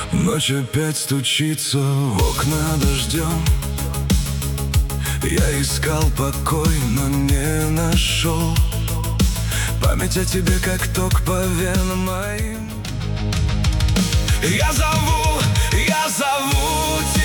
Ночь опять стучится в окна дождем. Я искал покой, но не нашел. Память о тебе как ток по венам моим. Я зову тебя.